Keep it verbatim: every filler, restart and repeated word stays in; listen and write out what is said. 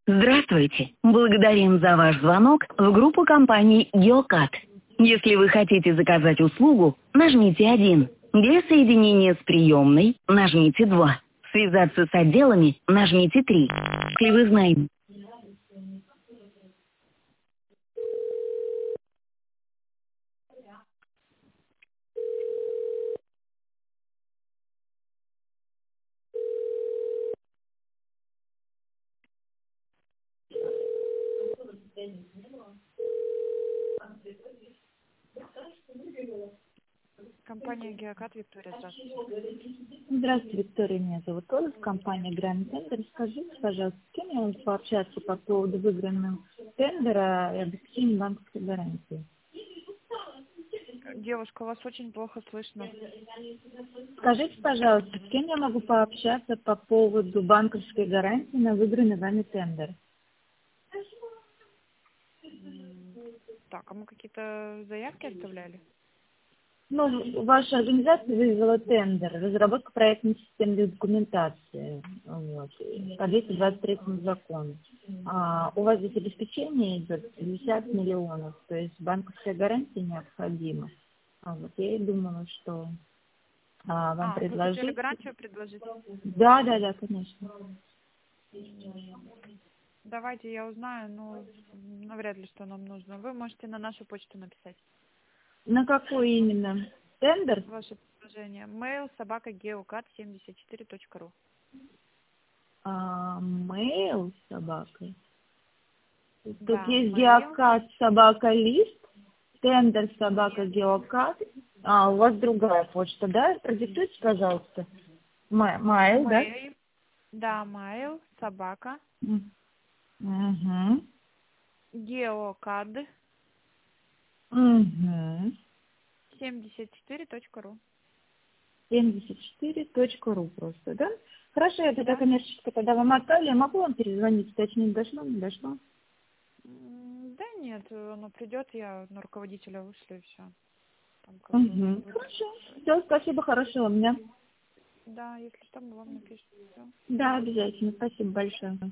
Здравствуйте. Благодарим за ваш звонок в группу компании Geocat. Если вы хотите заказать услугу, нажмите один. Для соединения с приемной нажмите два. Связаться с отделами нажмите три. Если вы знаете... Компания Геокат, Виктория, здравствуйте. Здравствуйте, Виктория, меня зовут Оля, компания Grand Tender. Скажите, пожалуйста, с кем я могу пообщаться по поводу выигранного тендера и обеспечения банковской гарантии? Девушка, вас очень плохо слышно. Скажите, пожалуйста, с кем я могу пообщаться по поводу банковской гарантии на выигранный вами тендер? Так, а мы какие-то заявки оставляли? Ну, ваша организация выиграла тендер, разработка проектной системной документации, вот, по двести двадцать третьему закону. А, у вас здесь обеспечение идет пятьдесят миллионов, то есть банковская гарантия необходима. А, вот, я и думала, что а, вам А, вы хотели предложить. гарантию предложить? Да, да, да, конечно. Давайте я узнаю, но навряд ли, что нам нужно. Вы можете на нашу почту написать. На какой именно? Тендер? Ваше предложение. Mail собака geocat семьдесят четыре точка ру. А, mail собака. Тут Да, есть mail. геокат собака лист, тендер собака геокат. А, у вас другая почта, да? Продиктуйте, пожалуйста. Ма- Майл, да? Mail. Да, mail собака М. Угу. geocad Угу. семьдесят четыре точка ру. семьдесят четыре точка ру просто, да? Хорошо, я тогда, Да. конечно, тогда вам отправлю. Я могу вам перезвонить, уточнить, дошло, не дошло? М, Да нет, оно придет, я на руководителя вышлю и все. Там как бы Угу. вы- Хорошо. Все, спасибо, хорошего дня. Да, если что, мы вам напишем. Всё. Да, обязательно. Спасибо большое.